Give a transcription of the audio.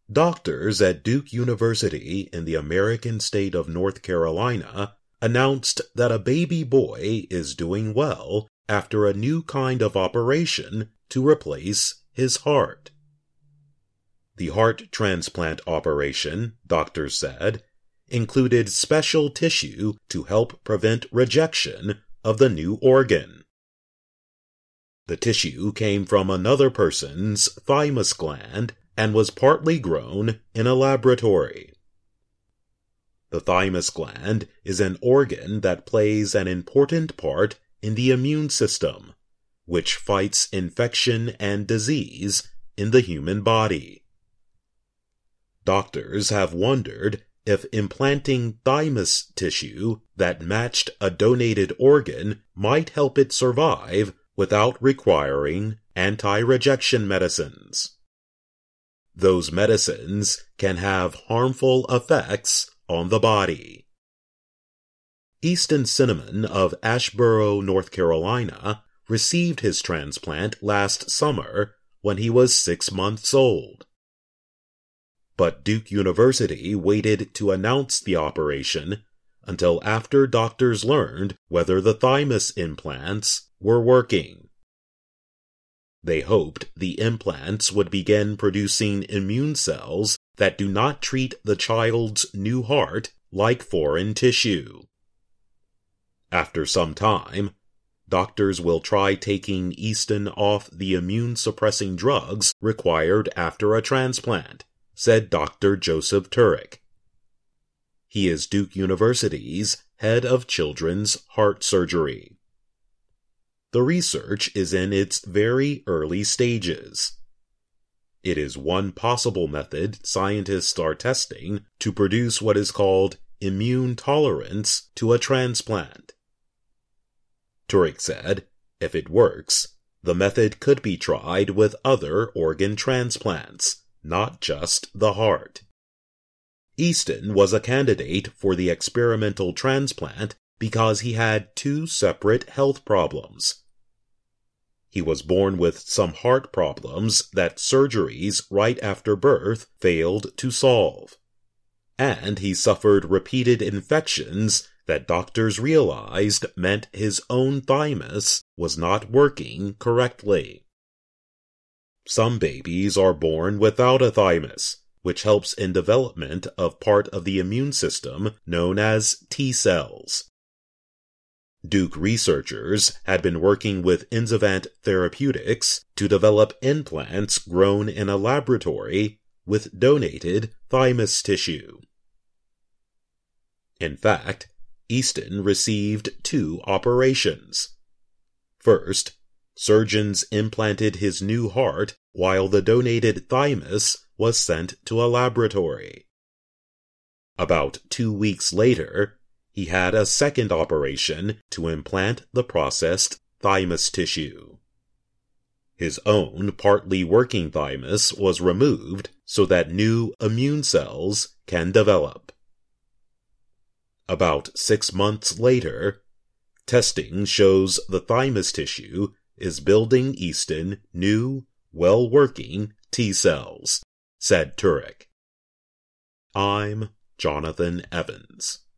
Doctors at Duke University in the American state of North Carolina announced that a baby boy is doing well after a new kind of operation to replace his heart. The heart transplant operation, doctors said, included special tissue to help prevent rejection of the new organ. The tissue came from another person's thymus gland and was partly grown in a laboratory. The thymus gland is an organ that plays an important part in the immune system, which fights infection and disease in the human body. Doctors have wondered if implanting thymus tissue that matched a donated organ might help it survive without requiring anti-rejection medicines. Those medicines can have harmful effects on the body. Easton Cinnamon of Asheboro, North Carolina, received his transplant last summer when he was 6 months old. But Duke University waited to announce the operation until after doctors learned whether the thymus implants were working. They hoped the implants would begin producing immune cells that do not treat the child's new heart like foreign tissue. After some time, doctors will try taking Easton off the immune-suppressing drugs required after a transplant, said Dr. Joseph Turek. He is Duke University's head of children's heart surgery. The research is in its very early stages. It is one possible method scientists are testing to produce what is called immune tolerance to a transplant. Turek said, if it works, the method could be tried with other organ transplants, not just the heart. Easton was a candidate for the experimental transplant because he had 2 separate health problems. He was born with some heart problems that surgeries right after birth failed to solve. And he suffered repeated infections that doctors realized meant his own thymus was not working correctly. Some babies are born without a thymus, which helps in development of part of the immune system known as T cells. Duke researchers had been working with Inzivant Therapeutics to develop implants grown in a laboratory with donated thymus tissue. In fact, Easton received 2 operations. First, surgeons implanted his new heart while the donated thymus was sent to a laboratory. About 2 weeks later, he had a second operation to implant the processed thymus tissue. His own partly working thymus was removed so that new immune cells can develop. About 6 months later, testing shows the thymus tissue is building Easton new, well-working T cells, said Turek. I'm Jonathan Evans.